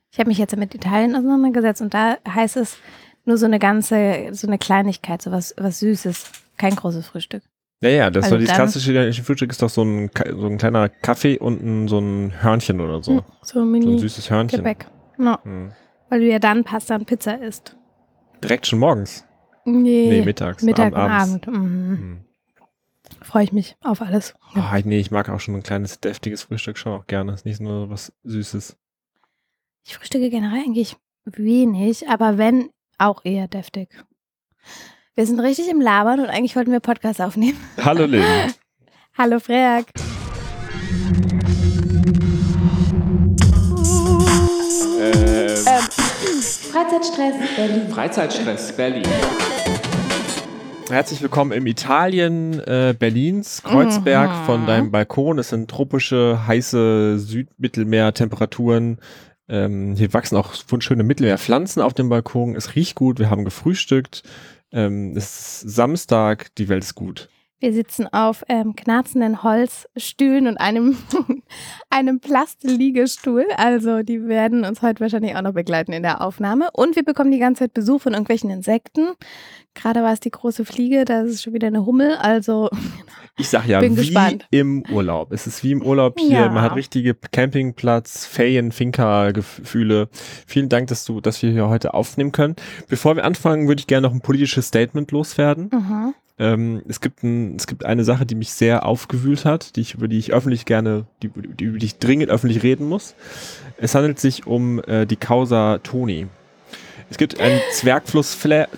Ich habe mich jetzt mit Italien auseinandergesetzt und da heißt es nur so eine Kleinigkeit, so was Süßes, kein großes Frühstück. Ja, das Also war dieses klassische italienische Frühstück, ist doch so ein kleiner Kaffee und so ein Hörnchen oder so. So ein süßes Hörnchen. Gebäck. No. Weil du ja dann Pasta und Pizza isst. Direkt schon morgens? Nee, mittags. Mittag und abends. Abend. Freue ich mich auf alles. Ja. Ich mag auch schon ein kleines, deftiges Frühstück schon auch gerne. Ist nicht nur was Süßes. Ich frühstücke generell eigentlich wenig, aber wenn, auch eher deftig. Wir sind richtig im Labern und eigentlich wollten wir Podcast aufnehmen. Hallo Lynn. Hallo Freak. Freizeitstress Berlin. Herzlich willkommen im Italien Berlins, Kreuzberg von deinem Balkon. Es sind tropische, heiße Südmittelmeertemperaturen. Hier wachsen auch wunderschöne Mittelmeerpflanzen auf dem Balkon. Es riecht gut, wir haben gefrühstückt. Es ist Samstag, die Welt ist gut. Wir sitzen auf knarzenden Holzstühlen und einem Plastliegestuhl. Also die werden uns heute wahrscheinlich auch noch begleiten in der Aufnahme. Und wir bekommen die ganze Zeit Besuch von irgendwelchen Insekten. Gerade war es die große Fliege, da ist schon wieder eine Hummel. Also ich sag ja, bin wie gespannt. Im Urlaub. Es ist wie im Urlaub hier. Ja. Man hat richtige Campingplatz, Finca-Gefühle. Vielen Dank, dass wir hier heute aufnehmen können. Bevor wir anfangen, würde ich gerne noch ein politisches Statement loswerden. Es gibt eine Sache, die mich sehr aufgewühlt hat, über die ich dringend öffentlich reden muss. Es handelt sich um die Causa Toni. Es gibt ein Zwergflusspferd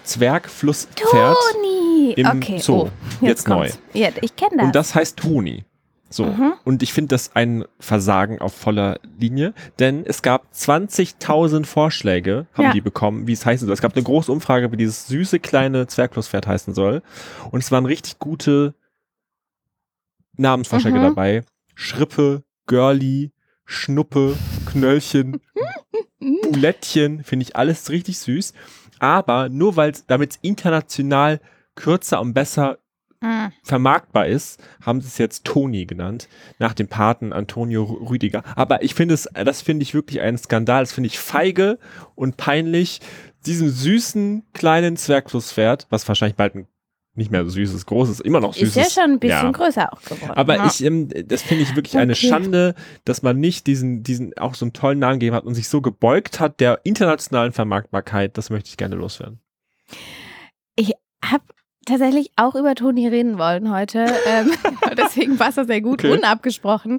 im Zoo. Jetzt neu. Ja, ich kenne das. Und das heißt Toni. So. Und ich finde das ein Versagen auf voller Linie, denn es gab 20.000 Vorschläge, haben die bekommen, wie es heißen soll. Es gab eine große Umfrage, wie dieses süße kleine Zwergflusspferd heißen soll. Und es waren richtig gute Namensvorschläge dabei. Schrippe, Girlie, Schnuppe, Knöllchen, Bulettchen, finde ich alles richtig süß. Aber nur damit es international kürzer und besser vermarktbar ist, haben sie es jetzt Toni genannt, nach dem Paten Antonio Rüdiger. Aber das finde ich wirklich ein Skandal. Das finde ich feige und peinlich, diesem süßen kleinen Zwergflusspferd, was wahrscheinlich bald nicht mehr so süßes, großes, immer noch süßes. Ist ja schon ein bisschen größer auch geworden. Aber das finde ich wirklich eine Schande, dass man nicht diesen auch so einen tollen Namen gegeben hat und sich so gebeugt hat der internationalen Vermarktbarkeit. Das möchte ich gerne loswerden. Ich habe tatsächlich auch über Toni reden wollen heute. Deswegen war es auch sehr gut, unabgesprochen.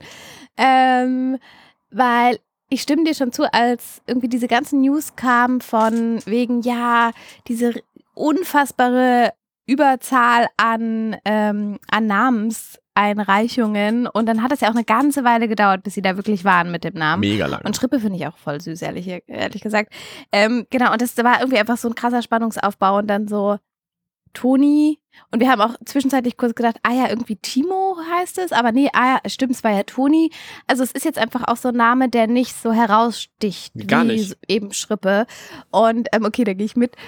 Weil ich stimme dir schon zu, als irgendwie diese ganzen News kamen von wegen, diese unfassbare Überzahl an Namenseinreichungen und dann hat es ja auch eine ganze Weile gedauert, bis sie da wirklich waren mit dem Namen. Mega lang. Und Schrippe finde ich auch voll süß, ehrlich gesagt. Genau, und das war irgendwie einfach so ein krasser Spannungsaufbau und dann so Toni und wir haben auch zwischenzeitlich kurz gedacht, irgendwie Timo heißt es, aber nee, stimmt, es war ja Toni. Also es ist jetzt einfach auch so ein Name, der nicht so heraussticht wie eben Schrippe und okay, da gehe ich mit.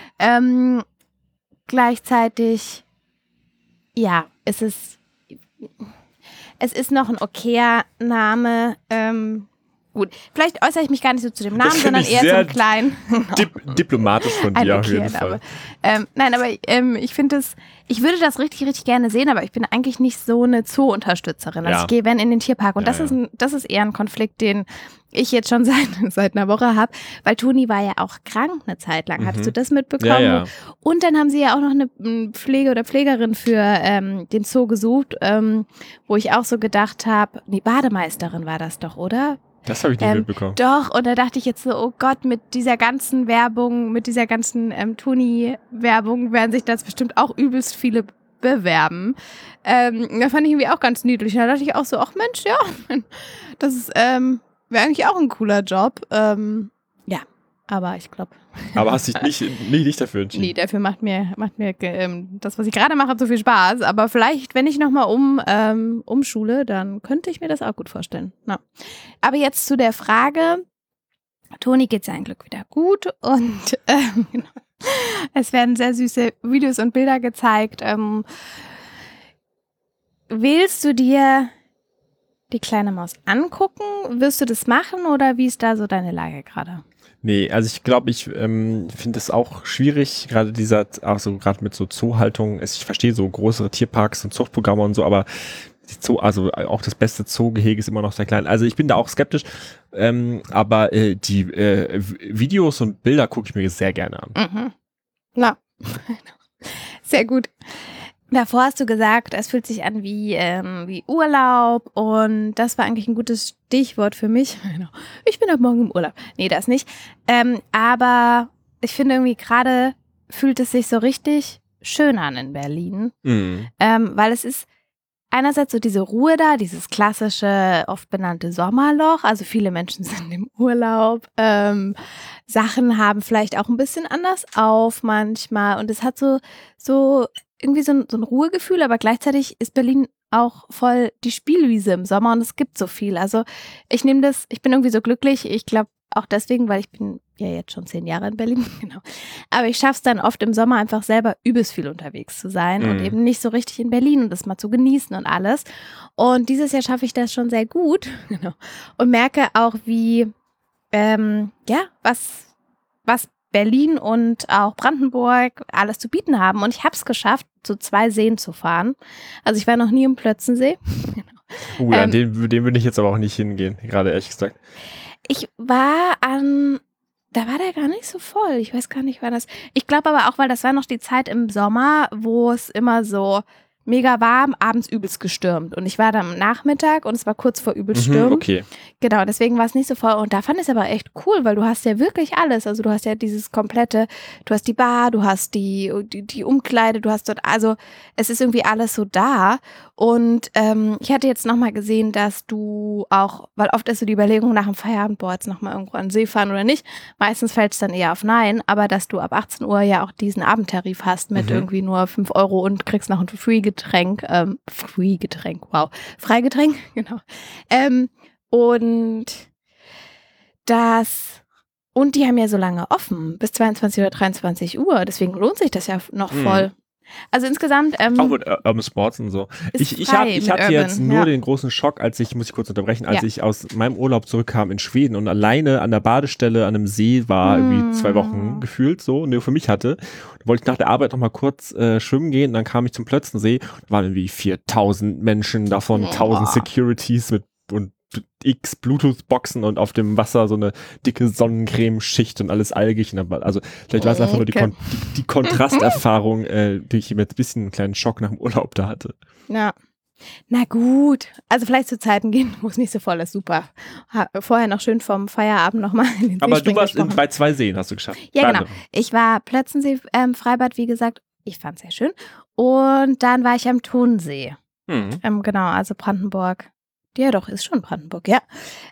Gleichzeitig, es ist noch ein okayer Name. Gut, vielleicht äußere ich mich gar nicht so zu dem Namen, sondern eher zum Kleinen. Diplomatisch von dir auf jeden Fall. Nein, aber ich finde ich würde das richtig, richtig gerne sehen, aber ich bin eigentlich nicht so eine Zoo-Unterstützerin. Also ich gehe, wenn, in den Tierpark. Und das ist eher ein Konflikt, den ich jetzt schon seit einer Woche habe, weil Toni war ja auch krank eine Zeit lang. Hattest du das mitbekommen? Ja. Und dann haben sie ja auch noch eine Pflege oder Pflegerin für den Zoo gesucht, wo ich auch so gedacht habe, Bademeisterin war das doch, oder? Das habe ich nicht mitbekommen. Doch, und da dachte ich jetzt so, oh Gott, mit dieser ganzen Werbung, mit dieser ganzen Toni-Werbung werden sich das bestimmt auch übelst viele bewerben. Da fand ich irgendwie auch ganz niedlich. Da dachte ich auch so, ach Mensch, das ist, wäre eigentlich auch ein cooler Job. Aber ich glaube. Aber hast dich nicht dafür entschieden? Nee, dafür macht mir das, was ich gerade mache, so viel Spaß. Aber vielleicht, wenn ich nochmal umschule, dann könnte ich mir das auch gut vorstellen. Na. Aber jetzt zu der Frage. Toni geht sein Glück wieder gut und es werden sehr süße Videos und Bilder gezeigt. Wählst du dir die kleine Maus angucken. Wirst du das machen oder wie ist da so deine Lage gerade? Nee, also ich glaube, ich finde es auch schwierig, gerade gerade mit so Zoohaltung. Ich verstehe so größere Tierparks und Zuchtprogramme und so, aber also auch das beste Zoogehege ist immer noch sehr klein. Also ich bin da auch skeptisch, aber die Videos und Bilder gucke ich mir sehr gerne an. Mhm. Na, sehr gut. Davor hast du gesagt, es fühlt sich an wie Urlaub und das war eigentlich ein gutes Stichwort für mich. Ich bin ab morgen im Urlaub. Nee, das nicht. Aber ich finde irgendwie gerade fühlt es sich so richtig schön an in Berlin, weil es ist einerseits so diese Ruhe da, dieses klassische, oft benannte Sommerloch. Also viele Menschen sind im Urlaub. Sachen haben vielleicht auch ein bisschen anders auf manchmal und es hat so irgendwie so ein Ruhegefühl, aber gleichzeitig ist Berlin auch voll die Spielwiese im Sommer und es gibt so viel. Also ich bin irgendwie so glücklich. Ich glaube auch deswegen, weil ich bin ja jetzt schon 10 Jahre in Berlin, genau. Aber ich schaffe es dann oft im Sommer einfach selber übelst viel unterwegs zu sein und eben nicht so richtig in Berlin und das mal zu genießen und alles. Und dieses Jahr schaffe ich das schon sehr gut, genau. Und merke auch, wie, was Berlin und auch Brandenburg alles zu bieten haben. Und ich habe es geschafft, zu 2 Seen zu fahren. Also ich war noch nie im Plötzensee. Genau. An den würde ich jetzt aber auch nicht hingehen, gerade ehrlich gesagt. Ich war da war der gar nicht so voll. Ich weiß gar nicht, wann das. Ich glaube aber auch, weil das war noch die Zeit im Sommer, wo es immer so mega warm, abends übelst gestürmt. Und ich war dann am Nachmittag und es war kurz vor übelst stürmen. Okay. Genau, deswegen war es nicht so voll. Und da fand ich es aber echt cool, weil du hast ja wirklich alles. Also du hast ja dieses komplette, du hast die Bar, du hast die Umkleide, du hast dort, also es ist irgendwie alles so da. Und ich hatte jetzt nochmal gesehen, dass du auch, weil oft ist so die Überlegung nach dem Feierabend, boah, jetzt nochmal irgendwo an den See fahren oder nicht. Meistens fällt es dann eher auf Nein, aber dass du ab 18 Uhr ja auch diesen Abendtarif hast mit irgendwie nur 5 Euro und kriegst noch ein Freigetränk, Freigetränk, genau. Und die haben ja so lange offen, bis 22 oder 23 Uhr, deswegen lohnt sich das ja noch voll. Also insgesamt auch mit Urban Sports und so. Ich hatte jetzt nur den großen Schock, muss ich kurz unterbrechen, als ich aus meinem Urlaub zurückkam in Schweden und alleine an der Badestelle an einem See war, irgendwie 2 Wochen gefühlt so, und nur für mich hatte. Da wollte ich nach der Arbeit noch mal kurz schwimmen gehen und dann kam ich zum Plötzensee. Da waren irgendwie 4000 Menschen, davon 1000 Securities und x Bluetooth-Boxen und auf dem Wasser so eine dicke Sonnencremeschicht und alles algig. Also vielleicht war es einfach nur die Kontrasterfahrung, die ich mit ein bisschen einen kleinen Schock nach dem Urlaub da hatte. Ja. Na gut, also vielleicht zu Zeiten gehen, wo es nicht so voll ist, super. Vorher noch schön vom Feierabend nochmal in den See. Aber du warst bei 2 Seen, hast du geschafft. Ja, genau. Ich war Plötzensee, Freibad, wie gesagt. Ich fand es sehr schön. Und dann war ich am Tonsee. Genau, also Brandenburg. Ja, doch, ist schon Brandenburg, ja.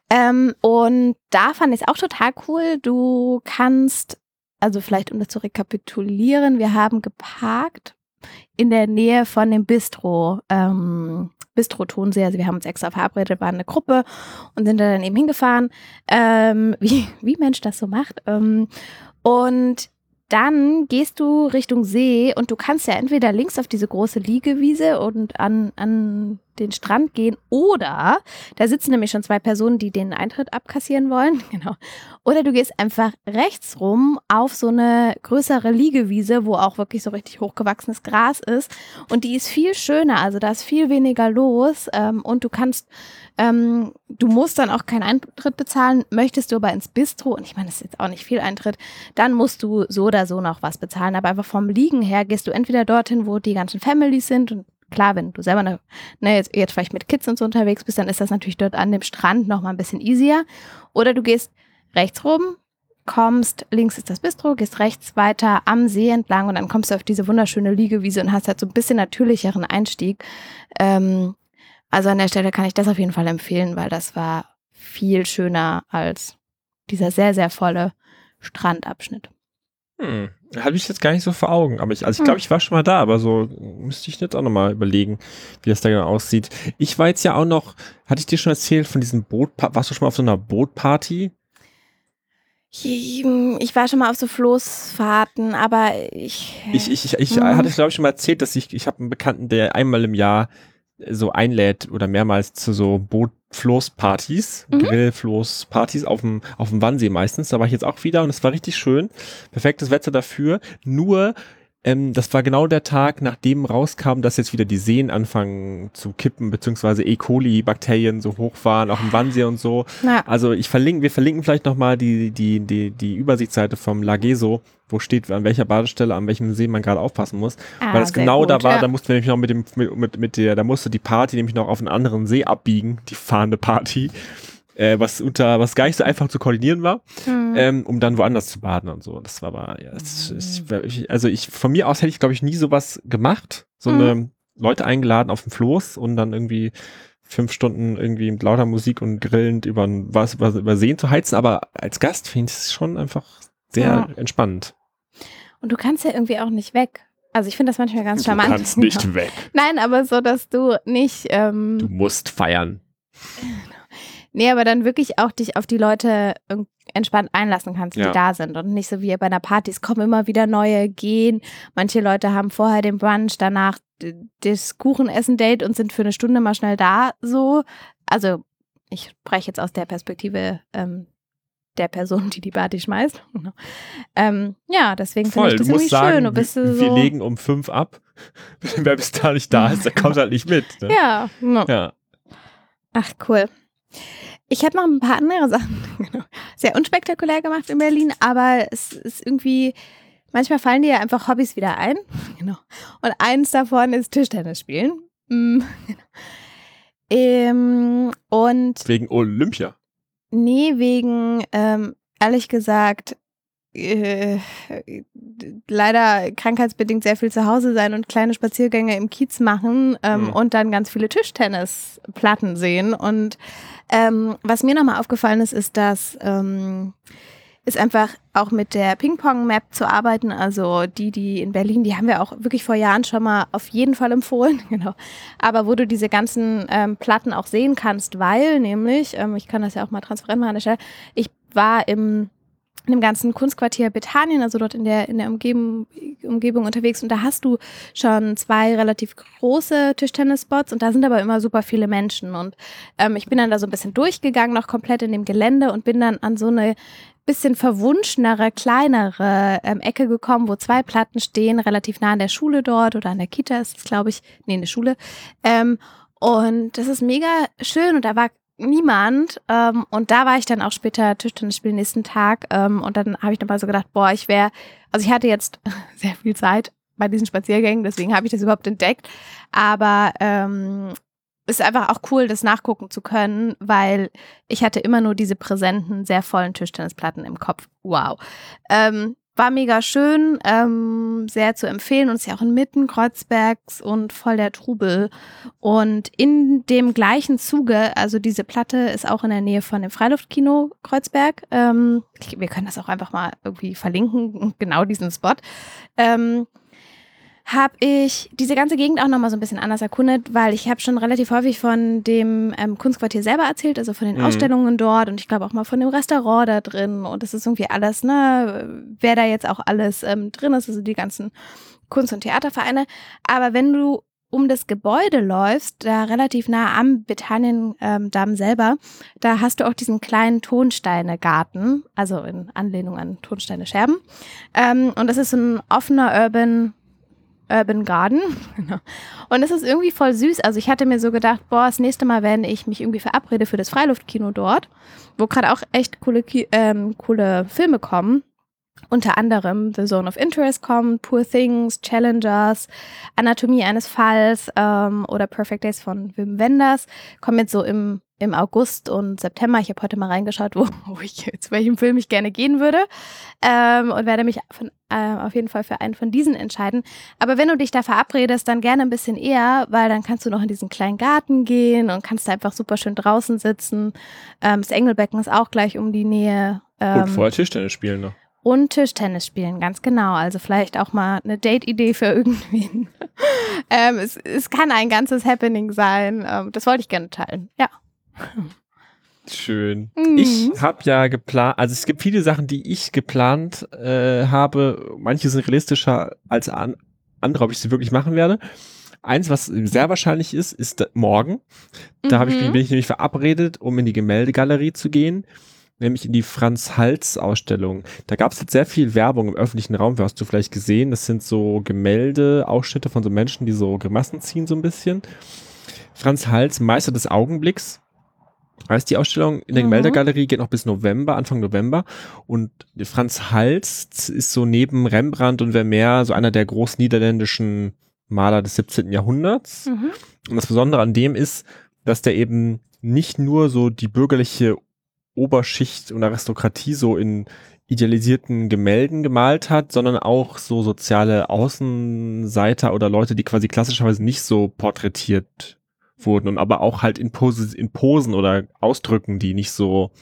Und da fand ich es auch total cool. Du kannst, also vielleicht um das zu rekapitulieren, wir haben geparkt in der Nähe von dem Bistro Tonsee. Also wir haben uns extra verabredet, waren eine Gruppe und sind da dann eben hingefahren, wie Mensch das so macht. Und dann gehst du Richtung See und du kannst ja entweder links auf diese große Liegewiese und an den Strand gehen oder, da sitzen nämlich schon 2 Personen, die den Eintritt abkassieren wollen, genau. Oder du gehst einfach rechts rum auf so eine größere Liegewiese, wo auch wirklich so richtig hochgewachsenes Gras ist und die ist viel schöner, also da ist viel weniger los und du musst dann auch keinen Eintritt bezahlen, möchtest du aber ins Bistro, und ich meine, das ist jetzt auch nicht viel Eintritt, dann musst du so oder so noch was bezahlen, aber einfach vom Liegen her gehst du entweder dorthin, wo die ganzen Families sind, und klar, wenn du selber jetzt vielleicht mit Kids und so unterwegs bist, dann ist das natürlich dort an dem Strand noch mal ein bisschen easier, oder du gehst rechts rum, kommst, links ist das Bistro, gehst rechts weiter am See entlang und dann kommst du auf diese wunderschöne Liegewiese und hast halt so ein bisschen natürlicheren Einstieg. Also an der Stelle kann ich das auf jeden Fall empfehlen, weil das war viel schöner als dieser sehr, sehr volle Strandabschnitt. Habe ich jetzt gar nicht so vor Augen, aber ich glaube, ich war schon mal da, aber so müsste ich jetzt auch nochmal überlegen, wie das da genau aussieht. Ich war jetzt ja auch noch, hatte ich dir schon erzählt von diesem warst du schon mal auf so einer Bootparty? Ich war schon mal auf so Floßfahrten, aber ich hatte, glaube ich, schon mal erzählt, dass ich habe einen Bekannten, der einmal im Jahr so einlädt oder mehrmals zu so Floßpartys, Grillfloßpartys auf dem Wannsee meistens. Da war ich jetzt auch wieder und es war richtig schön. Perfektes Wetter dafür. Nur, das war genau der Tag, nachdem rauskam, dass jetzt wieder die Seen anfangen zu kippen, beziehungsweise E. coli-Bakterien so hoch waren, auch im Wannsee und so. Ja. Also wir verlinken vielleicht nochmal die Übersichtsseite vom Lageso, wo steht, an welcher Badestelle, an welchem See man gerade aufpassen muss. Weil das genau gut, da war, ja. da mussten wir nämlich noch da musste die Party nämlich noch auf einen anderen See abbiegen, die fahrende Party. Was gar nicht so einfach zu koordinieren war, um dann woanders zu baden und so. Das war aber, ja, von mir aus hätte ich, glaube ich, nie sowas gemacht. So eine Leute eingeladen auf dem Floß und dann irgendwie 5 Stunden irgendwie mit lauter Musik und grillend über Seen zu heizen, aber als Gast finde ich es schon einfach sehr entspannend. Und du kannst ja irgendwie auch nicht weg. Also ich finde das manchmal ganz charmant. Du kannst nicht weg. Nein, aber so, dass du nicht... du musst feiern. Nee, aber dann wirklich auch dich auf die Leute entspannt einlassen kannst, die da sind und nicht so wie bei einer Party. Es kommen immer wieder neue, gehen. Manche Leute haben vorher den Brunch, danach das Kuchenessen-Date und sind für eine Stunde mal schnell da, so. Also ich spreche jetzt aus der Perspektive der Person, die Party schmeißt. Ja, deswegen finde ich das irgendwie schön. Du bist wir legen um 5 ab. Wer bis da nicht da ist, der kommt halt nicht mit. Ne? Ja. Ja. Ach, cool. Ich habe noch ein paar andere Sachen sehr unspektakulär gemacht in Berlin, aber es ist irgendwie, manchmal fallen dir ja einfach Hobbys wieder ein. Genau. Und eins davon ist Tischtennis spielen. Und Wegen Olympia? Nee, wegen, ehrlich gesagt, leider krankheitsbedingt sehr viel zu Hause sein und kleine Spaziergänge im Kiez machen und dann ganz viele Tischtennisplatten sehen. Und was mir nochmal aufgefallen ist, dass ist einfach auch mit der Ping-Pong-Map zu arbeiten. Also die in Berlin, die haben wir auch wirklich vor Jahren schon mal auf jeden Fall empfohlen. Genau. Aber wo du diese ganzen Platten auch sehen kannst, weil nämlich, ich kann das ja auch mal transparent machen an der Stelle, ich war in dem ganzen Kunstquartier Bethanien, also dort in der Umgebung unterwegs und da hast du schon 2 relativ große Tischtennis-Spots und da sind aber immer super viele Menschen und ich bin dann da so ein bisschen durchgegangen, noch komplett in dem Gelände und bin dann an so eine bisschen verwunschenere, kleinere Ecke gekommen, wo 2 Platten stehen, relativ nah an der Schule dort oder an der Kita ist es, glaube ich, nee, in der Schule und das ist mega schön und da war niemand und da war ich dann auch später Tischtennis spielen nächsten Tag und dann habe ich nochmal so gedacht, ich hatte jetzt sehr viel Zeit bei diesen Spaziergängen, deswegen habe ich das überhaupt entdeckt, aber ist einfach auch cool, das nachgucken zu können, weil ich hatte immer nur diese präsenten, sehr vollen Tischtennisplatten im Kopf. Wow. War mega schön, sehr zu empfehlen und ist ja auch inmitten Kreuzbergs und voll der Trubel. Und in dem gleichen Zuge, also diese Platte ist auch in der Nähe von dem Freiluftkino Kreuzberg. Wir können das auch einfach mal irgendwie verlinken, genau diesen Spot. Habe ich diese ganze Gegend auch nochmal so ein bisschen anders erkundet, weil ich habe schon relativ häufig von dem Kunstquartier selber erzählt, also von den Ausstellungen dort und ich glaube auch mal von dem Restaurant da drin und das ist irgendwie alles, ne, wer da jetzt auch alles drin ist, also die ganzen Kunst- und Theatervereine, aber wenn du um das Gebäude läufst, da relativ nah am Bethanien-Damm selber, da hast du auch diesen kleinen Tonsteine-Garten, also in Anlehnung an Tonsteine-Scherben und das ist so ein offener Urban Garden. Und das ist irgendwie voll süß. Also ich hatte mir so gedacht, das nächste Mal, wenn ich mich irgendwie verabrede für das Freiluftkino dort, wo gerade auch echt coole Filme kommen, unter anderem The Zone of Interest kommt, Poor Things, Challengers, Anatomie eines Falls oder Perfect Days von Wim Wenders, kommen jetzt so im August und September. Ich habe heute mal reingeschaut, zu welchem Film ich gerne gehen würde und werde mich auf jeden Fall für einen von diesen entscheiden. Aber wenn du dich da verabredest, dann gerne ein bisschen eher, weil dann kannst du noch in diesen kleinen Garten gehen und kannst da einfach super schön draußen sitzen. Das Engelbecken ist auch gleich um die Nähe. Und vorher Tischtennis spielen noch. Und Tischtennis spielen, ganz genau. Also vielleicht auch mal eine Date-Idee für irgendwen. Es kann ein ganzes Happening sein. Das wollte ich gerne teilen, ja. Schön. Ich habe ja geplant, also es gibt viele Sachen, die ich geplant habe. Manche sind realistischer als andere, ob ich sie wirklich machen werde. Eins, was sehr wahrscheinlich ist morgen. Da bin ich nämlich verabredet, um in die Gemäldegalerie zu gehen, nämlich in die Franz-Hals-Ausstellung. Da gab es jetzt sehr viel Werbung im öffentlichen Raum, hast du vielleicht gesehen. Das sind so Gemälde-Ausschnitte von so Menschen, die so Grimassen ziehen so ein bisschen. Franz Hals, Meister des Augenblicks, heißt die Ausstellung in der Gemäldegalerie, geht noch bis November, Anfang November. Und Franz Hals ist so neben Rembrandt und Vermeer so einer der großen niederländischen Maler des 17. Jahrhunderts. Und das Besondere an dem ist, dass der eben nicht nur so die bürgerliche Oberschicht und Aristokratie so in idealisierten Gemälden gemalt hat, sondern auch so soziale Außenseiter oder Leute, die quasi klassischerweise nicht so porträtiert wurden und aber auch halt in Posen oder Ausdrücken, die nicht so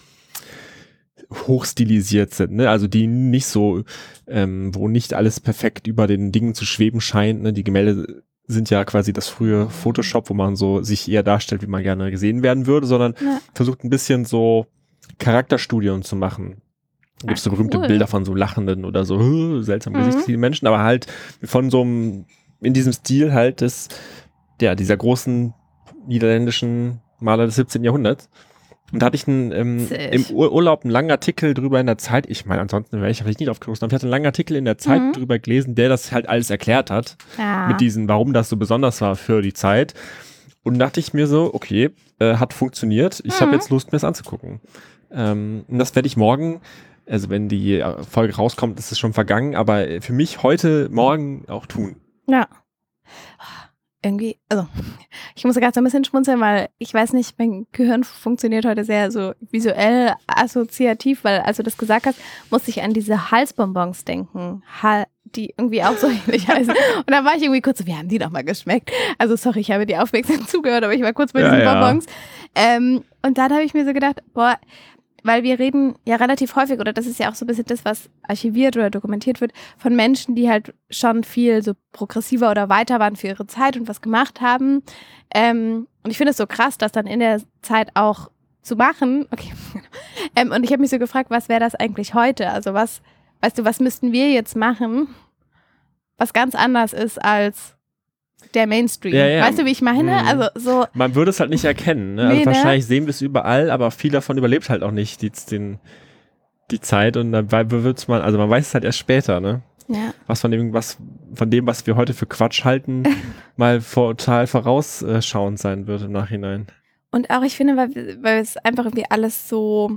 hochstilisiert sind, ne? Also die nicht so, wo nicht alles perfekt über den Dingen zu schweben scheint, ne? Die Gemälde sind ja quasi das frühe Photoshop, wo man so sich eher darstellt, wie man gerne gesehen werden würde, sondern versucht ein bisschen so Charakterstudien zu machen. Da gibt es so berühmte Bilder von so lachenden oder so seltsam gesichtslosen Menschen, aber halt von so einem, in diesem Stil halt dieser großen niederländischen Maler des 17. Jahrhunderts. Und da hatte ich im Urlaub einen langen Artikel drüber in der Zeit. Ich meine, ansonsten wäre ich vielleicht nicht aufgestoßen, aber ich hatte einen langen Artikel in der Zeit drüber gelesen, der das halt alles erklärt hat. Mit diesen, warum das so besonders war für die Zeit. Und dachte ich mir so, okay, hat funktioniert. Ich habe jetzt Lust, mir das anzugucken. Und das werde ich morgen, also wenn die Folge rauskommt, ist es schon vergangen, aber für mich heute, morgen auch tun. Ja. Irgendwie, also ich muss gerade so ein bisschen schmunzeln, weil ich weiß nicht, mein Gehirn funktioniert heute sehr so visuell assoziativ, weil als du das gesagt hast, musste ich an diese Halsbonbons denken, die irgendwie auch so ähnlich heißen. Und da war ich irgendwie kurz so, wie haben die doch mal geschmeckt? Also sorry, ich habe dir aufmerksam zugehört, aber ich war kurz bei diesen Bonbons. Und dann habe ich mir so gedacht, boah, weil wir reden ja relativ häufig, oder das ist ja auch so ein bisschen das, was archiviert oder dokumentiert wird, von Menschen, die halt schon viel so progressiver oder weiter waren für ihre Zeit und was gemacht haben. Und ich finde es so krass, das dann in der Zeit auch zu machen. Okay. Und ich habe mich so gefragt, was wäre das eigentlich heute? Also was müssten wir jetzt machen, was ganz anders ist als der Mainstream. Ja. Weißt du, wie ich meine? Also so. Man würde es halt nicht erkennen. Ne? Also wahrscheinlich sehen wir es überall, aber viel davon überlebt halt auch nicht die Zeit und dann wird's man weiß es halt erst später, ne? Ja. Was von dem, was wir heute für Quatsch halten, mal total vorausschauend sein wird im Nachhinein. Und auch ich finde, weil es einfach irgendwie alles so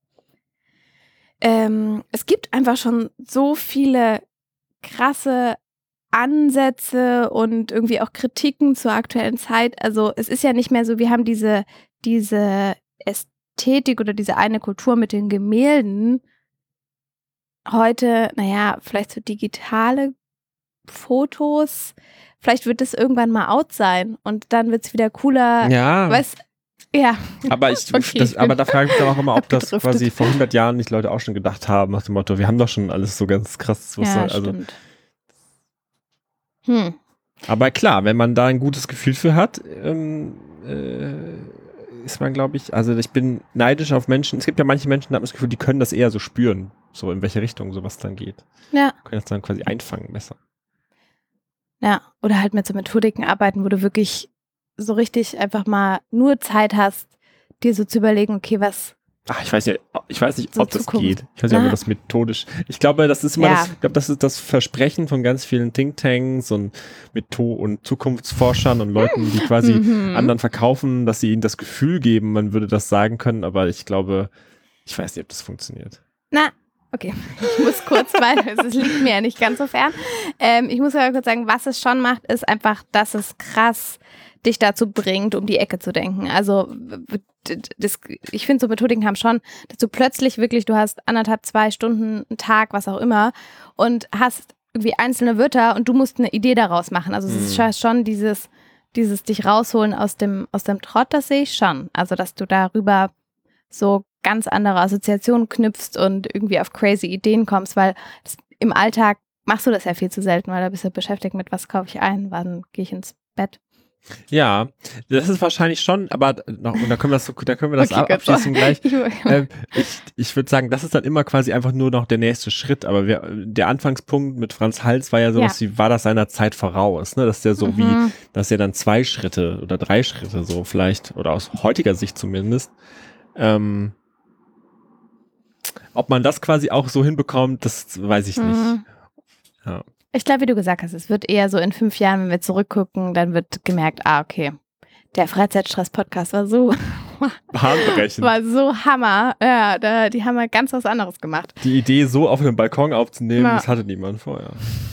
es gibt einfach schon so viele krasse Ansätze und irgendwie auch Kritiken zur aktuellen Zeit. Also es ist ja nicht mehr so, wir haben diese Ästhetik oder diese eine Kultur mit den Gemälden. Heute, vielleicht so digitale Fotos. Vielleicht wird das irgendwann mal out sein und dann wird es wieder cooler. Ja. Ja. Aber aber da frage ich mich auch immer, ob das quasi vor 100 Jahren nicht Leute auch schon gedacht haben, nach dem Motto, wir haben doch schon alles so ganz krass. Stimmt. Aber klar, wenn man da ein gutes Gefühl für hat, ist man, glaube ich, also ich bin neidisch auf Menschen. Es gibt ja manche Menschen, die haben das Gefühl, die können das eher so spüren, so in welche Richtung sowas dann geht. Ja. Können das dann quasi einfangen besser. Ja, oder halt mit so Methodiken arbeiten, wo du wirklich so richtig einfach mal nur Zeit hast, dir so zu überlegen, okay, was. Ach, ich weiß nicht, so ob das geht. Ich weiß nicht, ob das methodisch. Ich glaube, das ist immer das ist das Versprechen von ganz vielen Thinktanks und und Zukunftsforschern und Leuten, die quasi anderen verkaufen, dass sie ihnen das Gefühl geben, man würde das sagen können, aber ich glaube, ich weiß nicht, ob das funktioniert. Okay, ich muss kurz, weil es liegt mir ja nicht ganz so fern. Ich muss aber kurz sagen, was es schon macht, ist einfach, dass es krass dich dazu bringt, um die Ecke zu denken. Also ich finde, so Methodiken haben schon, dass du plötzlich wirklich, du hast 1,5, 2 Stunden, einen Tag, was auch immer und hast irgendwie einzelne Wörter und du musst eine Idee daraus machen. Also es ist schon dieses dich rausholen aus dem Trott, das sehe ich schon. Also dass du darüber so ganz andere Assoziationen knüpfst und irgendwie auf crazy Ideen kommst, weil im Alltag machst du das ja viel zu selten, weil da bist du beschäftigt mit, was kaufe ich ein, wann gehe ich ins Bett. Ja, das ist wahrscheinlich schon, aber noch, und da können wir das Okay, abschließen gleich. Ich würde sagen, das ist dann immer quasi einfach nur noch der nächste Schritt, aber der Anfangspunkt mit Franz Hals war ja sowas wie, war das seiner Zeit voraus, ne? Dass der so wie, dass er dann 2 Schritte oder 3 Schritte so vielleicht, oder aus heutiger Sicht zumindest, ob man das quasi auch so hinbekommt, das weiß ich nicht. Ja. Ich glaube, wie du gesagt hast, es wird eher so in 5 Jahren, wenn wir zurückgucken, dann wird gemerkt, okay, der Freizeitstress-Podcast war so bahnbrechend. War so Hammer. Ja, die haben mal ganz was anderes gemacht. Die Idee, so auf einem Balkon aufzunehmen, das hatte niemand vorher.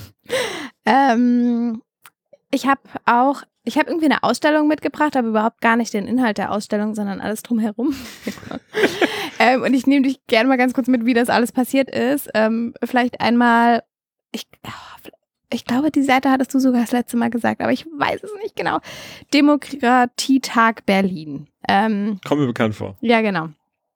Ich habe irgendwie eine Ausstellung mitgebracht, aber überhaupt gar nicht den Inhalt der Ausstellung, sondern alles drumherum. Und ich nehme dich gerne mal ganz kurz mit, wie das alles passiert ist. Vielleicht einmal, ich glaube, die Seite hattest du sogar das letzte Mal gesagt, aber ich weiß es nicht genau. Demokratietag Berlin. Kommt mir bekannt vor. Ja, genau.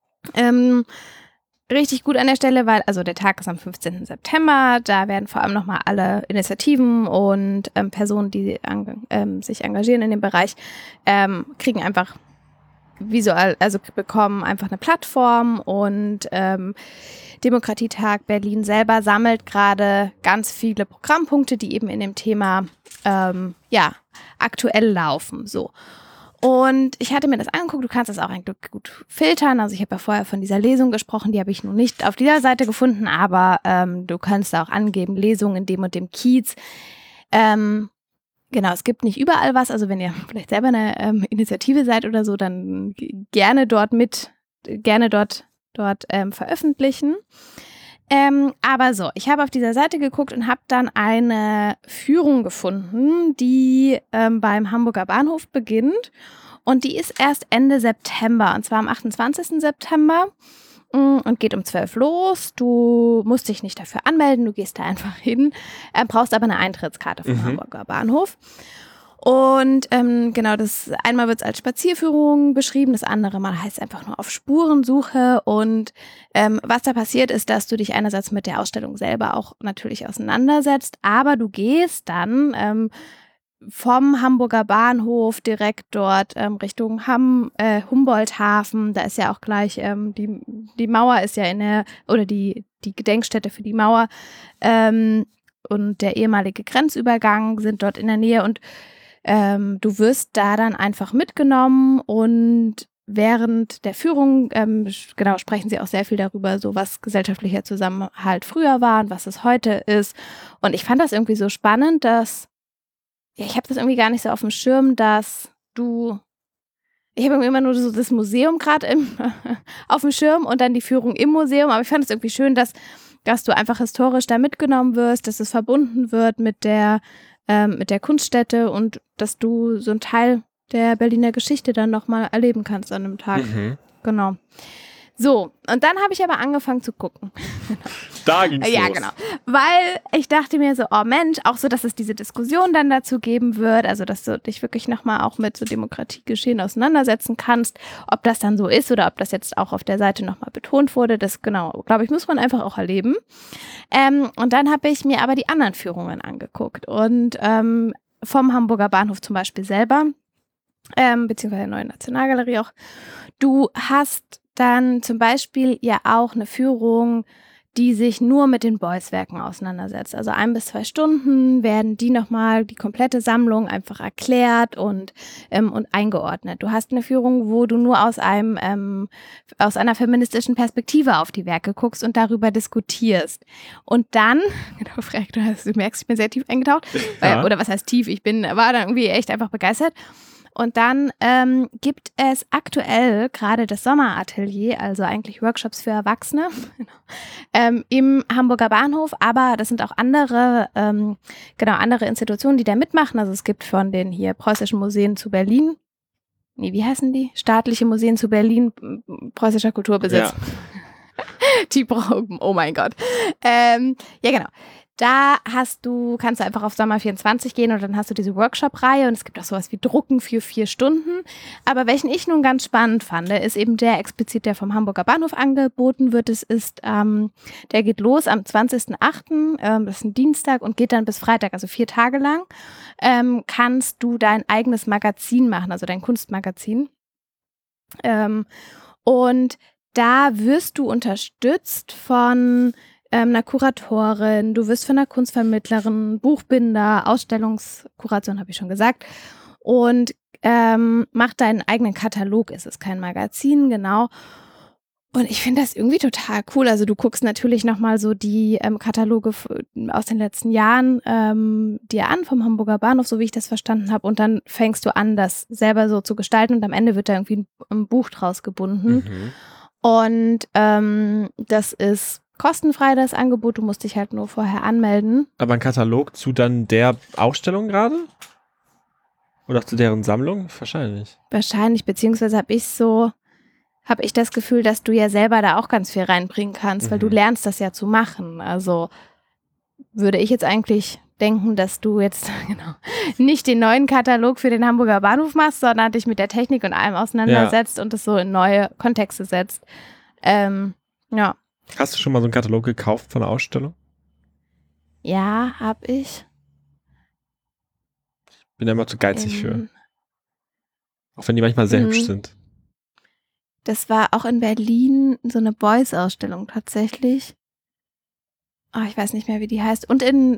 Richtig gut an der Stelle, weil, also der Tag ist am 15. September, da werden vor allem nochmal alle Initiativen und Personen, die sich engagieren in dem Bereich, kriegen einfach visuell, also bekommen einfach eine Plattform und Demokratietag Berlin selber sammelt gerade ganz viele Programmpunkte, die eben in dem Thema aktuell laufen, so. Und ich hatte mir das angeguckt, du kannst das auch eigentlich gut filtern, also ich habe ja vorher von dieser Lesung gesprochen, die habe ich nun nicht auf dieser Seite gefunden, aber du kannst da auch angeben, Lesung in dem und dem Kiez. Genau, es gibt nicht überall was, also wenn ihr vielleicht selber eine Initiative seid oder so, dann gerne dort veröffentlichen. Aber so, ich habe auf dieser Seite geguckt und habe dann eine Führung gefunden, die beim Hamburger Bahnhof beginnt und die ist erst Ende September und zwar am 28. September und geht um 12 los. Du musst dich nicht dafür anmelden, du gehst da einfach hin, brauchst aber eine Eintrittskarte vom Hamburger Bahnhof. Und genau, das einmal wird es als Spazierführung beschrieben, das andere Mal heißt es einfach nur auf Spurensuche. Und was da passiert ist, dass du dich einerseits mit der Ausstellung selber auch natürlich auseinandersetzt, aber du gehst dann vom Hamburger Bahnhof direkt dort Richtung Humboldt-Hafen. Da ist ja auch gleich die Mauer ist ja die Gedenkstätte für die Mauer und der ehemalige Grenzübergang sind dort in der Nähe und du wirst da dann einfach mitgenommen und während der Führung, genau, sprechen sie auch sehr viel darüber, so was gesellschaftlicher Zusammenhalt früher war und was es heute ist. Und ich fand das irgendwie so spannend, dass, ich habe das irgendwie gar nicht so auf dem Schirm, ich habe irgendwie immer nur so das Museum gerade auf dem Schirm und dann die Führung im Museum, aber ich fand es irgendwie schön, dass du einfach historisch da mitgenommen wirst, dass es verbunden wird mit der Kunststätte und dass du so einen Teil der Berliner Geschichte dann nochmal erleben kannst an einem Tag. Genau. So, und dann habe ich aber angefangen zu gucken. Da ging's los. Ja, genau. Weil ich dachte mir so, oh Mensch, auch so, dass es diese Diskussion dann dazu geben wird, also dass du dich wirklich nochmal auch mit so Demokratiegeschehen auseinandersetzen kannst, ob das dann so ist oder ob das jetzt auch auf der Seite nochmal betont wurde, das genau, glaube ich, muss man einfach auch erleben. Und dann habe ich mir aber die anderen Führungen angeguckt und vom Hamburger Bahnhof zum Beispiel selber, beziehungsweise der Neuen Nationalgalerie auch, du hast dann zum Beispiel ja auch eine Führung, die sich nur mit den Beuys-Werken auseinandersetzt. Also 1 bis 2 Stunden werden die nochmal, die komplette Sammlung einfach erklärt und eingeordnet. Du hast eine Führung, wo du nur aus einer feministischen Perspektive auf die Werke guckst und darüber diskutierst. Und dann, genau, Frank, du merkst, ich bin sehr tief eingetaucht. Ja. Oder was heißt tief? War dann irgendwie echt einfach begeistert. Und dann gibt es aktuell gerade das Sommeratelier, also eigentlich Workshops für Erwachsene im Hamburger Bahnhof, aber das sind auch andere Institutionen, die da mitmachen. Also es gibt von den hier Preußischen Museen zu Berlin, wie heißen die? Staatliche Museen zu Berlin, preußischer Kulturbesitz. Ja. Die brauchen, oh mein Gott. Ja, genau. Da kannst du einfach auf Sommer24 gehen und dann hast du diese Workshop-Reihe und es gibt auch sowas wie Drucken für 4 Stunden. Aber welchen ich nun ganz spannend fand, ist eben der explizit, der vom Hamburger Bahnhof angeboten wird. Der geht los am 20.08., das ist ein Dienstag und geht dann bis Freitag, also 4 Tage lang. Kannst du dein eigenes Magazin machen, also dein Kunstmagazin. Und da wirst du unterstützt von einer Kuratorin, du wirst von einer Kunstvermittlerin, Buchbinder, Ausstellungskuration, habe ich schon gesagt. Und mach deinen eigenen Katalog, es ist kein Magazin, genau. Und ich finde das irgendwie total cool. Also du guckst natürlich nochmal so die Kataloge aus den letzten Jahren dir an vom Hamburger Bahnhof, so wie ich das verstanden habe. Und dann fängst du an, das selber so zu gestalten und am Ende wird da irgendwie ein Buch draus gebunden. Mhm. Und das ist kostenfrei, das Angebot. Du musst dich halt nur vorher anmelden. Aber ein Katalog zu dann der Ausstellung gerade? Oder zu deren Sammlung? Wahrscheinlich, beziehungsweise habe ich das Gefühl, dass du ja selber da auch ganz viel reinbringen kannst, weil du lernst das ja zu machen. Also würde ich jetzt eigentlich denken, dass du jetzt nicht den neuen Katalog für den Hamburger Bahnhof machst, sondern dich mit der Technik und allem auseinandersetzt und es so in neue Kontexte setzt. Ja. Hast du schon mal so einen Katalog gekauft von einer Ausstellung? Ja, hab ich. Bin ja immer zu geizig für. Auch wenn die manchmal sehr hübsch sind. Das war auch in Berlin so eine Boys-Ausstellung tatsächlich. Oh, ich weiß nicht mehr, wie die heißt. Und in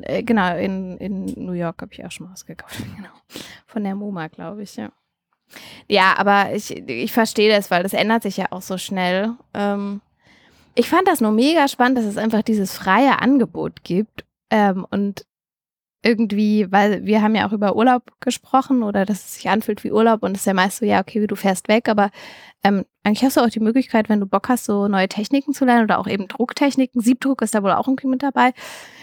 New York habe ich auch schon mal was gekauft. Genau. Von der MoMA, glaube ich, ja. Ja, aber ich verstehe das, weil das ändert sich ja auch so schnell. Ich fand das nur mega spannend, dass es einfach dieses freie Angebot gibt. Und irgendwie, weil wir haben ja auch über Urlaub gesprochen oder dass es sich anfühlt wie Urlaub und es ist ja meist so, ja, okay, du fährst weg, aber eigentlich hast du auch die Möglichkeit, wenn du Bock hast, so neue Techniken zu lernen oder auch eben Drucktechniken, Siebdruck ist da wohl auch irgendwie mit dabei,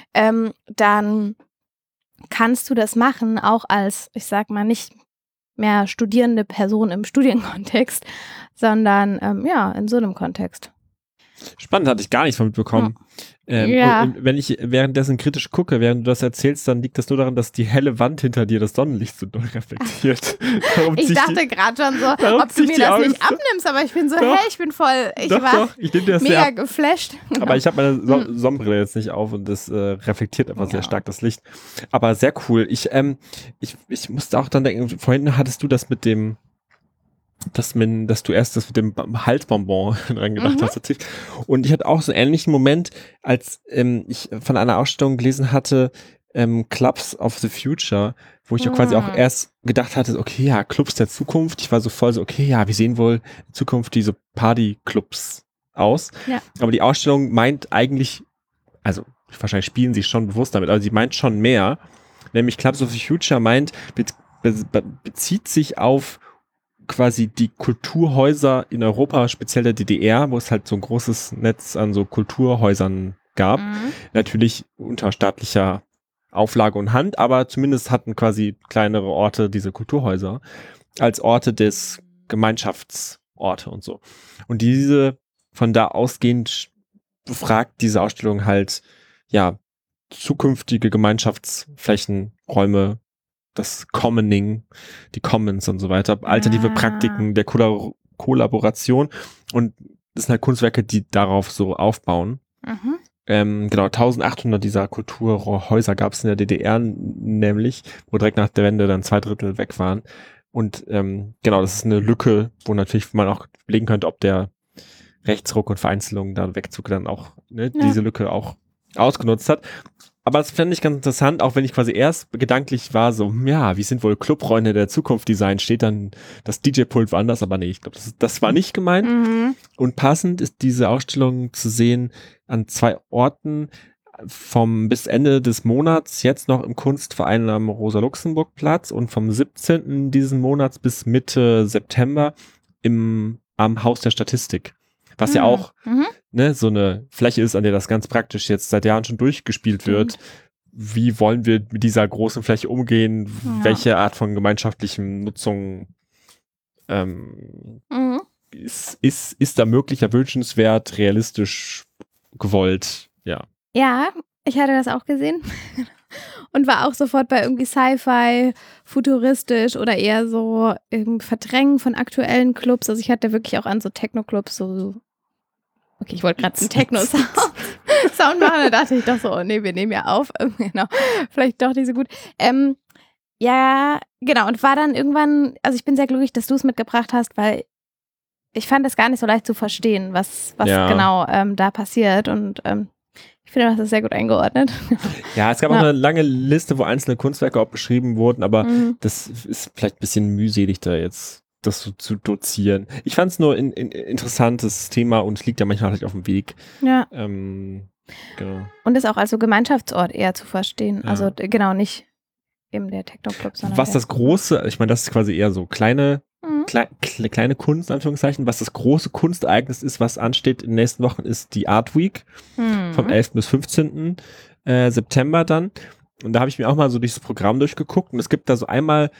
dann kannst du das machen, auch als, ich sag mal, nicht mehr studierende Person im Studienkontext, sondern in so einem Kontext. Spannend, hatte ich gar nichts von mitbekommen. Und wenn ich währenddessen kritisch gucke, während du das erzählst, dann liegt das nur daran, dass die helle Wand hinter dir das Sonnenlicht so doll reflektiert. Ich dachte gerade schon so, ob du mir das nicht abnimmst, aber ich bin so, ich bin voll, ich nehme das mega geflasht. Aber ich habe meine Sonnenbrille jetzt nicht auf und das reflektiert einfach sehr stark das Licht. Aber sehr cool. Ich musste auch dann denken, vorhin hattest du das mit dem dass du erst das mit dem Halsbonbon dran gedacht hast. Und ich hatte auch so einen ähnlichen Moment, als ich von einer Ausstellung gelesen hatte, Clubs of the Future, wo ich quasi auch erst gedacht hatte, okay, ja, Clubs der Zukunft. Ich war so voll so, okay, ja, wie sehen wohl in Zukunft diese Party-Clubs aus? Ja. Aber die Ausstellung meint eigentlich, also wahrscheinlich spielen sie schon bewusst damit, aber sie meint schon mehr. Nämlich Clubs of the Future bezieht sich auf quasi die Kulturhäuser in Europa, speziell der DDR, wo es halt so ein großes Netz an so Kulturhäusern gab. Natürlich unter staatlicher Auflage und Hand, aber zumindest hatten quasi kleinere Orte diese Kulturhäuser als Orte des Gemeinschaftsorte und so. Und von da ausgehend befragt diese Ausstellung halt, ja, zukünftige Gemeinschaftsflächen, Räume, das Commoning, die Commons und so weiter, alternative Praktiken der Kollaboration und das sind halt Kunstwerke, die darauf so aufbauen. 1800 dieser Kulturhäuser gab es in der DDR nämlich, wo direkt nach der Wende dann 2/3 weg waren und das ist eine Lücke, wo natürlich man auch belegen könnte, ob der Rechtsruck und Vereinzelung da Wegzug dann auch diese Lücke auch ausgenutzt hat. Aber das fände ich ganz interessant, auch wenn ich quasi erst gedanklich war, so, ja, wie sind wohl Clubräume der Zukunft designt? Steht dann das DJ-Pult woanders, aber nee, ich glaube, das war nicht gemeint. Und passend ist diese Ausstellung zu sehen an 2 Orten bis Ende des Monats, jetzt noch im Kunstverein am Rosa-Luxemburg-Platz und vom 17. diesen Monats bis Mitte September am Haus der Statistik. Was ja auch so eine Fläche ist, an der das ganz praktisch jetzt seit Jahren schon durchgespielt wird. Wie wollen wir mit dieser großen Fläche umgehen? Ja. Welche Art von gemeinschaftlichen Nutzung ist da möglich, wünschenswert, realistisch, gewollt? Ja. Ja, Ich hatte das auch gesehen und war auch sofort bei irgendwie Sci-Fi, futuristisch oder eher so Verdrängen von aktuellen Clubs. Also ich hatte wirklich auch an so Techno-Clubs so okay, ich wollte gerade einen Techno-Sound machen, da dachte ich doch so, oh nee, wir nehmen ja auf. Genau, vielleicht doch nicht so gut. Ja, genau, und war dann irgendwann, also ich bin sehr glücklich, dass du es mitgebracht hast, weil ich fand es gar nicht so leicht zu verstehen, was genau da passiert und ich finde, das ist sehr gut eingeordnet. Ja, es gab auch eine lange Liste, wo einzelne Kunstwerke auch beschrieben wurden, aber das ist vielleicht ein bisschen mühselig da jetzt, das so zu dozieren. Ich fand es nur ein interessantes Thema und es liegt ja manchmal halt auf dem Weg. Ja. Genau. Und ist auch als so Gemeinschaftsort eher zu verstehen. Ja. Also genau, nicht eben der Techno-Club, sondern was das große, ich meine, das ist quasi eher so kleine Kunst, in Anführungszeichen. Was das große Kunstereignis ist, was ansteht in den nächsten Wochen, ist die Art Week vom 11. bis 15. September dann. Und da habe ich mir auch mal so dieses Programm durchgeguckt und es gibt da so einmal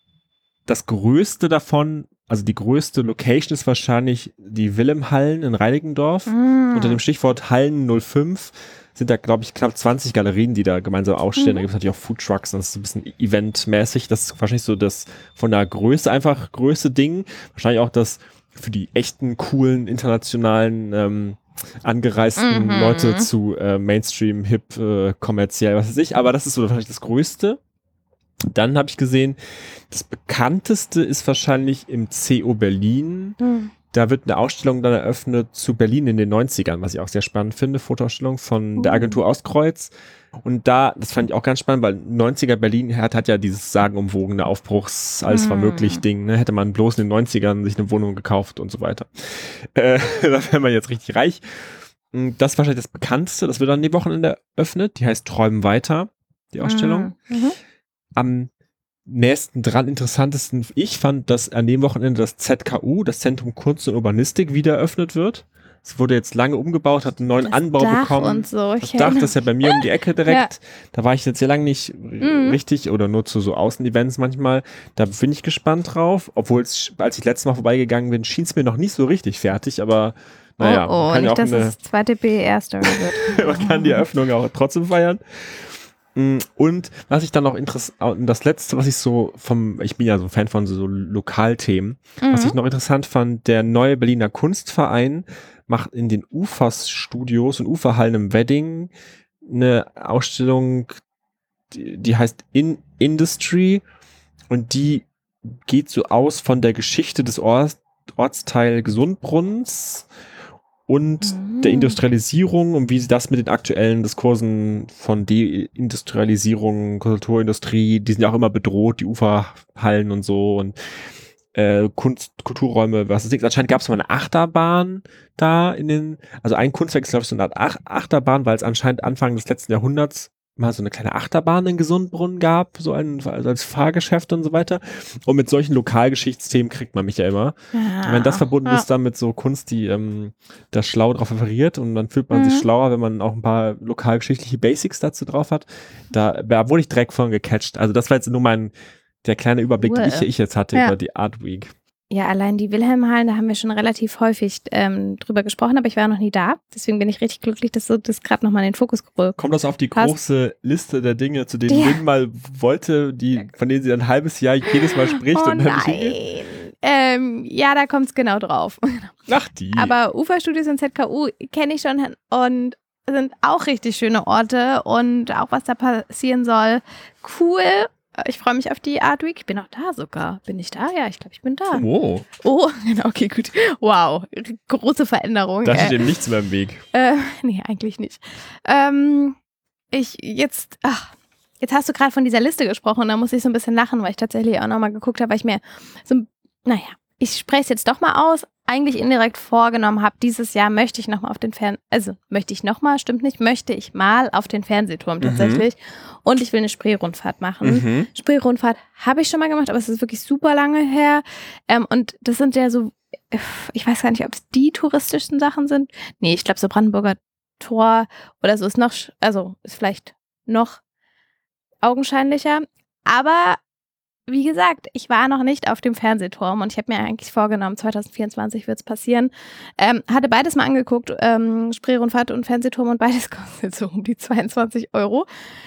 das größte davon, also die größte Location ist wahrscheinlich die Wilhelm-Hallen in Reinickendorf. Unter dem Stichwort Hallen 05 sind da, glaube ich, knapp 20 Galerien, die da gemeinsam ausstellen. Da gibt es natürlich auch Foodtrucks, das ist so ein bisschen eventmäßig. Das ist wahrscheinlich so das von der Größe einfach größte Ding. Wahrscheinlich auch das für die echten, coolen, internationalen, angereisten Leute zu Mainstream, Hip, kommerziell, was weiß ich. Aber das ist so wahrscheinlich das Größte. Dann habe ich gesehen, das bekannteste ist wahrscheinlich im CO Berlin. Da wird eine Ausstellung dann eröffnet zu Berlin in den 90ern, was ich auch sehr spannend finde, Fotoausstellung von der Agentur Ostkreuz. Und da, das fand ich auch ganz spannend, weil 90er Berlin hat ja dieses sagenumwogene Aufbruchs, alles war möglich Ding, ne? Hätte man bloß in den 90ern sich eine Wohnung gekauft und so weiter. Da wäre man jetzt richtig reich. Das ist wahrscheinlich das bekannteste, das wird dann die Wochenende eröffnet, die heißt Träumen weiter, die Ausstellung. Am nächsten dran interessantesten, ich fand, dass an dem Wochenende das ZKU, das Zentrum Kunst und Urbanistik, wieder eröffnet wird. Es wurde jetzt lange umgebaut, hat einen neuen das Anbau Dach bekommen. Und so. Das Dach, das ist ja bei mir um die Ecke direkt. Ja. Da war ich jetzt sehr lange nicht richtig oder nur zu so Außenevents manchmal. Da bin ich gespannt drauf. Obwohl es, als ich letztes Mal vorbeigegangen bin, schien es mir noch nicht so richtig fertig, aber naja. Man kann nicht, ja auch dass es zweite B erste wird. Man kann die Eröffnung auch trotzdem feiern. Und was ich dann noch das letzte, was ich so ich bin ja so ein Fan von so Lokalthemen, was ich noch interessant fand, der neue Berliner Kunstverein macht in den UFAS-Studios und Uferhallen im Wedding eine Ausstellung, die heißt Industry und die geht so aus von der Geschichte des Ortsteil Gesundbrunnens und der Industrialisierung und wie sie das mit den aktuellen Diskursen von Deindustrialisierung, Kulturindustrie, die sind ja auch immer bedroht, die Uferhallen und so und Kulturräume, was ist das? Anscheinend gab es mal eine Achterbahn da also ein Kunstwerk ist, glaube ich, so eine Art Achterbahn, weil es anscheinend Anfang des letzten Jahrhunderts mal so eine kleine Achterbahn in Gesundbrunnen gab, so als Fahrgeschäft und so weiter. Und mit solchen Lokalgeschichtsthemen kriegt man mich ja immer. Ja. Und wenn das verbunden ist dann mit so Kunst, die da schlau drauf referiert und dann fühlt man sich schlauer, wenn man auch ein paar lokalgeschichtliche Basics dazu drauf hat. Da wurde ich direkt von gecatcht. Also das war jetzt nur der kleine Überblick, den ich jetzt hatte über die Art Week. Ja, allein die Wilhelm-Hallen, da haben wir schon relativ häufig drüber gesprochen, aber ich war noch nie da. Deswegen bin ich richtig glücklich, dass du das gerade nochmal in den Fokus gerückt hast. Kommt das auf die große Liste der Dinge, zu denen Lynn mal wollte, von denen sie ein halbes Jahr jedes Mal spricht? Oh und dann nein. Ja, da kommt es genau drauf. Ach die. Aber Uferstudios und ZKU kenne ich schon und sind auch richtig schöne Orte und auch was da passieren soll. Cool. Ich freue mich auf die Art Week. Ich bin auch da sogar. Bin ich da? Ja, ich glaube, ich bin da. Oh. Oh, okay, gut. Wow, große Veränderung. Da steht eben nichts mehr im Weg. Nee, eigentlich nicht. Jetzt hast du gerade von dieser Liste gesprochen und da muss ich so ein bisschen lachen, weil ich tatsächlich auch nochmal geguckt habe, weil ich mir ich spreche es jetzt doch mal aus, eigentlich indirekt vorgenommen habe, dieses Jahr möchte ich mal auf den Fernsehturm tatsächlich und ich will eine Spreerundfahrt machen. Spreerundfahrt habe ich schon mal gemacht, aber es ist wirklich super lange her und das sind ja so, ich weiß gar nicht, ob es die touristischen Sachen sind. Nee, ich glaube so Brandenburger Tor oder so ist ist vielleicht noch augenscheinlicher, aber wie gesagt, ich war noch nicht auf dem Fernsehturm und ich habe mir eigentlich vorgenommen, 2024 wird es passieren. Hatte beides mal angeguckt, Spreerundfahrt und Fernsehturm, und beides kostet so um die 22 €.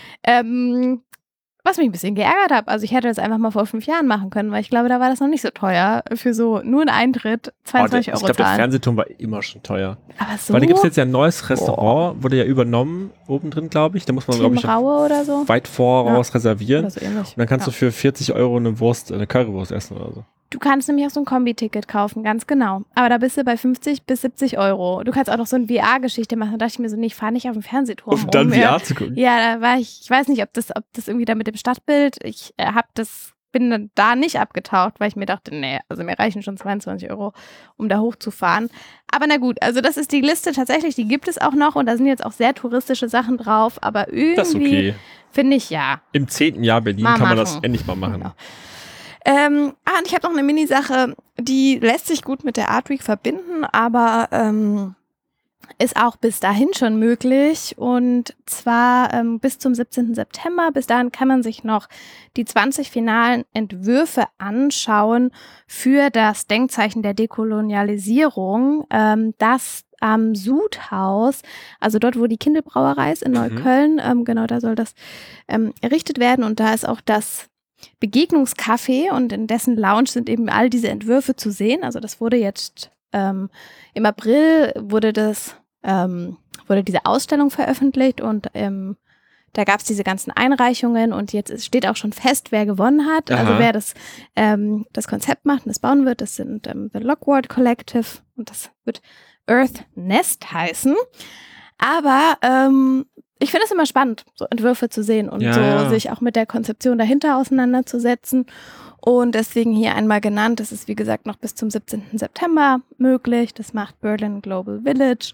Was mich ein bisschen geärgert hat. Also ich hätte das einfach mal vor 5 Jahren machen können, weil ich glaube, da war das noch nicht so teuer. Für so nur einen Eintritt 22 € Ich glaube, der zahlen. Fernsehturm war immer schon teuer. Aber so? Weil da gibt es jetzt ja ein neues Restaurant, wurde ja übernommen, oben drin, glaube ich. Da muss man, glaube ich, Raue oder so? weit voraus reservieren. Oder so ähnlich. Und dann kannst du für 40 € eine Currywurst essen oder so. Du kannst nämlich auch so ein Kombi-Ticket kaufen, ganz genau. Aber da bist du bei 50 bis 70 €. Du kannst auch noch so eine VR-Geschichte machen. Da dachte ich mir so, nee, ich fahre nicht auf den Fernsehturm. Um dann VR zu gucken. Ja, da war ich weiß nicht, ob das irgendwie da mit dem Stadtbild, bin dann da nicht abgetaucht, weil ich mir dachte, nee, also mir reichen schon 22 €, um da hochzufahren. Aber na gut, also das ist die Liste tatsächlich, die gibt es auch noch und da sind jetzt auch sehr touristische Sachen drauf, aber irgendwie Das ist okay. Finde ich ja. Im 10. Jahr Berlin Mal kann man machen. das endlich mal machen. Genau. Und ich habe noch eine Mini-Sache, die lässt sich gut mit der Art Week verbinden, aber ist auch bis dahin schon möglich, und zwar bis zum 17. September. Bis dahin kann man sich noch die 20 finalen Entwürfe anschauen für das Denkzeichen der Dekolonialisierung, das am Sudhaus, also dort, wo die Kindelbrauerei ist in Neukölln, genau, da soll das errichtet werden, und da ist auch das Begegnungscafé, und in dessen Lounge sind eben all diese Entwürfe zu sehen. Also das wurde jetzt im April wurde diese Ausstellung veröffentlicht, und da gab es diese ganzen Einreichungen, und jetzt steht auch schon fest, wer gewonnen hat. Aha. Also wer das Konzept macht und das bauen wird, das sind The Lockward Collective, und das wird Earth Nest heißen. Aber ich finde es immer spannend, so Entwürfe zu sehen und sich auch mit der Konzeption dahinter auseinanderzusetzen. Und deswegen hier einmal genannt, das ist wie gesagt noch bis zum 17. September möglich. Das macht Berlin Global Village.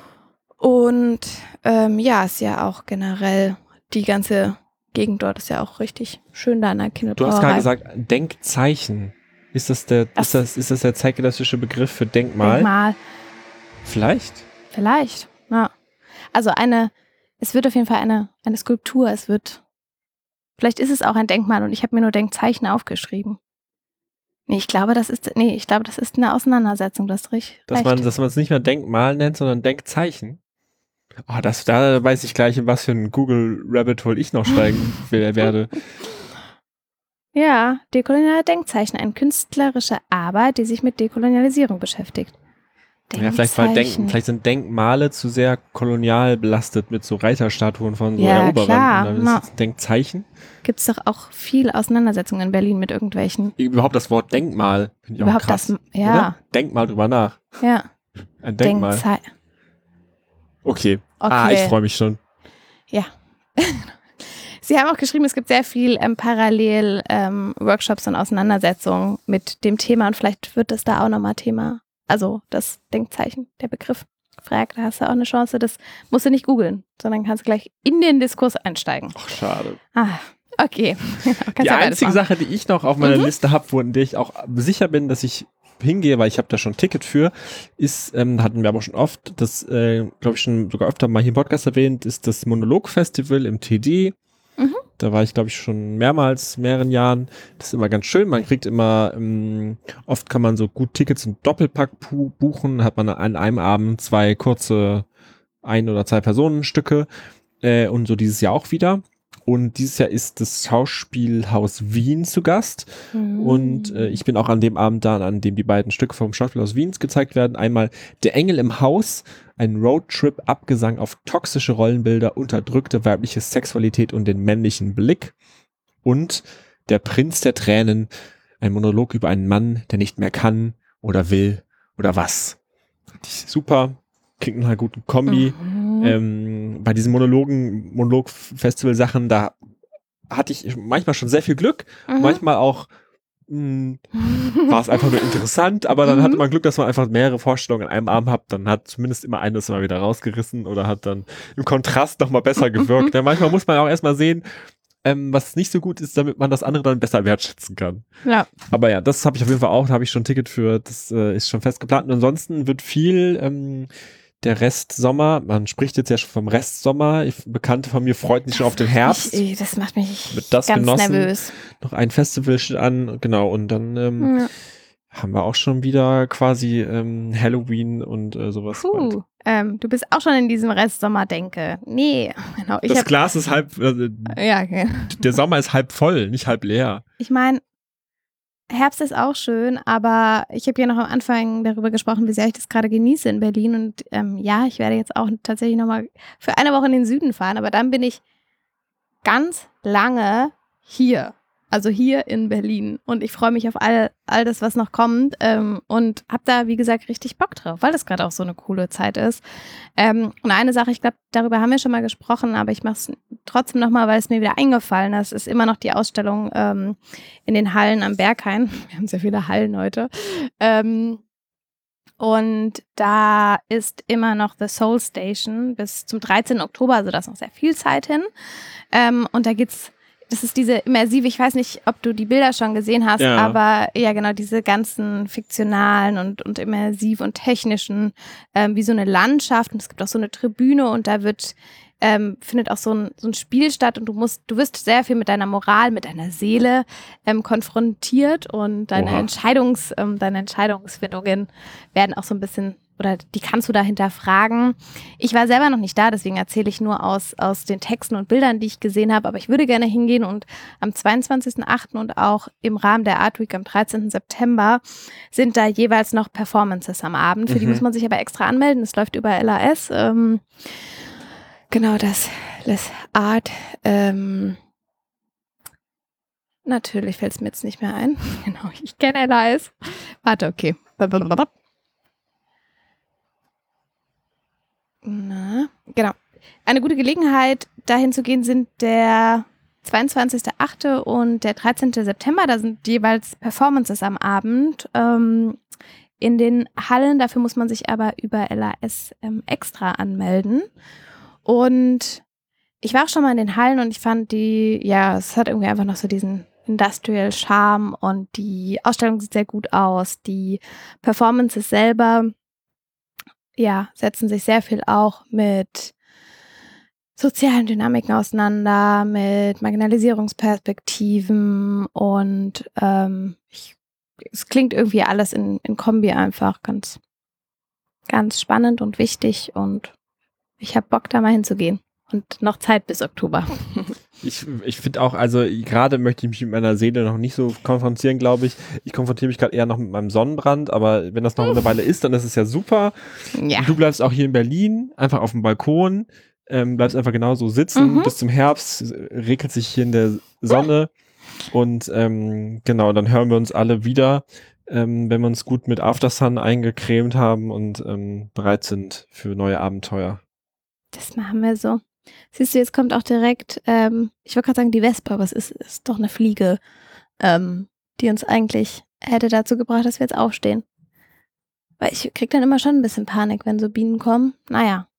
Und ist ja auch generell die ganze Gegend dort ist ja auch richtig schön da an der Kindelbrauerei. Du hast gerade gesagt, Denkzeichen. Ist das der zeitgenössische Begriff für Denkmal? Denkmal. Vielleicht, ja. Also es wird auf jeden Fall eine Skulptur, vielleicht ist es auch ein Denkmal, und ich habe mir nur Denkzeichen aufgeschrieben. Ich glaube, das ist eine Auseinandersetzung, das recht. dass man es nicht mehr Denkmal nennt, sondern Denkzeichen. Oh, da weiß ich gleich, in was für ein Google Rabbit Hole ich noch steigen werde. Ja, dekoloniale Denkzeichen, eine künstlerische Arbeit, die sich mit Dekolonialisierung beschäftigt. Ja, vielleicht sind Denkmale zu sehr kolonial belastet mit so Reiterstatuen von so Eroberern. Klar. Und dann ist es ein Denkzeichen. Gibt es doch auch viel Auseinandersetzungen in Berlin mit irgendwelchen. Überhaupt das Wort Denkmal finde ich auch krass. Oder? Denk mal drüber nach. Ja. Ein Denkmal. Okay. Ich freue mich schon. Ja. Sie haben auch geschrieben, es gibt sehr viel parallel Workshops und Auseinandersetzungen mit dem Thema, und vielleicht wird das da auch nochmal Thema. Also das Denkzeichen, der Begriff. Frag, da hast du auch eine Chance, das musst du nicht googeln, sondern kannst gleich in den Diskurs einsteigen. Ach, schade. Okay. Die einzige Sache, die ich noch auf meiner Liste habe, wo in der ich auch sicher bin, dass ich hingehe, weil ich habe da schon ein Ticket für, ist, hatten wir aber schon oft, das glaube ich schon sogar öfter mal hier im Podcast erwähnt, ist das Monolog-Festival im TD. Da war ich, glaube ich, schon mehreren Jahren. Das ist immer ganz schön. Man kriegt immer, oft kann man so gut Tickets und Doppelpack buchen. Hat man an einem Abend 2 kurze 1 oder 2 Personenstücke. Und so dieses Jahr auch wieder. Und dieses Jahr ist das Schauspielhaus Wien zu Gast. Und ich bin auch an dem Abend da, an dem die beiden Stücke vom Schauspielhaus Wiens gezeigt werden. Einmal Der Engel im Haus, ein Roadtrip-Abgesang auf toxische Rollenbilder, unterdrückte weibliche Sexualität und den männlichen Blick. Und Der Prinz der Tränen, ein Monolog über einen Mann, der nicht mehr kann oder will oder was. Super, klingt nach einer guten Kombi. Bei diesen Monolog-Festival-Sachen, da hatte ich manchmal schon sehr viel Glück, manchmal auch war es einfach nur interessant, aber dann hatte man Glück, dass man einfach mehrere Vorstellungen an einem Abend hat, dann hat zumindest immer eines mal wieder rausgerissen oder hat dann im Kontrast nochmal besser gewirkt. Ja, manchmal muss man auch erstmal sehen, was nicht so gut ist, damit man das andere dann besser wertschätzen kann. Ja. Aber ja, das habe ich auf jeden Fall auch, da habe ich schon ein Ticket für, das ist schon fest geplant. Und ansonsten wird viel der Restsommer, man spricht jetzt ja schon vom Restsommer, Bekannte von mir freuten sich schon auf den Herbst. Das macht mich Wird das ganz genossen. nervös. Noch ein Festival steht an, genau, und dann haben wir auch schon wieder quasi Halloween und sowas. Du bist auch schon in diesem Restsommer-Denke. Nee, genau. Das Glas ist halb, ja, okay. Der Sommer ist halb voll, nicht halb leer. Ich meine, Herbst ist auch schön, aber ich habe ja noch am Anfang darüber gesprochen, wie sehr ich das gerade genieße in Berlin. Und ja, ich werde jetzt auch tatsächlich nochmal für eine Woche in den Süden fahren, aber dann bin ich ganz lange hier. Also hier in Berlin. Und ich freue mich auf all das, was noch kommt. Und habe da, wie gesagt, richtig Bock drauf, weil das gerade auch so eine coole Zeit ist. Und eine Sache, ich glaube, darüber haben wir schon mal gesprochen, aber ich mache es trotzdem nochmal, weil es mir wieder eingefallen ist. Es ist immer noch die Ausstellung in den Hallen am Berghain. Wir haben sehr viele Hallen heute. Und da ist immer noch The Soul Station bis zum 13. Oktober, also da ist noch sehr viel Zeit hin. Und da geht's. Das ist diese immersive, ich weiß nicht, ob du die Bilder schon gesehen hast, aber ja genau, diese ganzen fiktionalen und immersiv und technischen, wie so eine Landschaft, und es gibt auch so eine Tribüne und da findet auch so ein Spiel statt und du wirst sehr viel mit deiner Moral, mit deiner Seele konfrontiert und deine Entscheidungsfindungen werden auch so ein bisschen, oder die kannst du da hinterfragen. Ich war selber noch nicht da, deswegen erzähle ich nur aus den Texten und Bildern, die ich gesehen habe, aber ich würde gerne hingehen und am 22.08. und auch im Rahmen der Art Week am 13. September sind da jeweils noch Performances am Abend. Für die muss man sich aber extra anmelden. Das läuft über LAS. Genau, das Art. Natürlich fällt es mir jetzt nicht mehr ein. Genau, ich kenne LAS. Warte, okay. Genau. Eine gute Gelegenheit, dahin zu gehen, sind der 22.08. und der 13. September. Da sind jeweils Performances am Abend in den Hallen. Dafür muss man sich aber über LAS extra anmelden. Und ich war auch schon mal in den Hallen und ich fand es hat irgendwie einfach noch so diesen Industrial Charme und die Ausstellung sieht sehr gut aus. Die Performances selber setzen sich sehr viel auch mit sozialen Dynamiken auseinander, mit Marginalisierungsperspektiven und es klingt irgendwie alles in Kombi einfach ganz, ganz spannend und wichtig und ich habe Bock, da mal hinzugehen und noch Zeit bis Oktober. Ich finde auch, also gerade möchte ich mich mit meiner Seele noch nicht so konfrontieren, glaube ich. Ich konfrontiere mich gerade eher noch mit meinem Sonnenbrand, aber wenn das noch eine Weile ist, dann ist es ja super. Ja. Du bleibst auch hier in Berlin, einfach auf dem Balkon, bleibst einfach genauso sitzen bis zum Herbst, regelt sich hier in der Sonne und genau, dann hören wir uns alle wieder, wenn wir uns gut mit Aftersun eingecremt haben und bereit sind für neue Abenteuer. Das machen wir so. Siehst du, jetzt kommt auch direkt, ich wollte gerade sagen die Wespe, aber es ist doch eine Fliege, die uns eigentlich hätte dazu gebracht, dass wir jetzt aufstehen. Weil ich krieg dann immer schon ein bisschen Panik, wenn so Bienen kommen. Naja.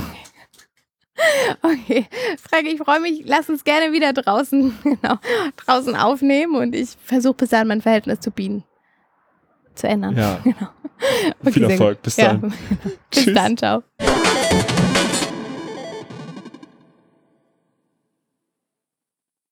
Okay, Frank, ich freue mich, lass uns gerne wieder draußen aufnehmen und ich versuche bis dahin mein Verhältnis zu Bienen zu ändern. Ja. Genau. Okay, viel Erfolg, bis dann. Bis dann, ciao.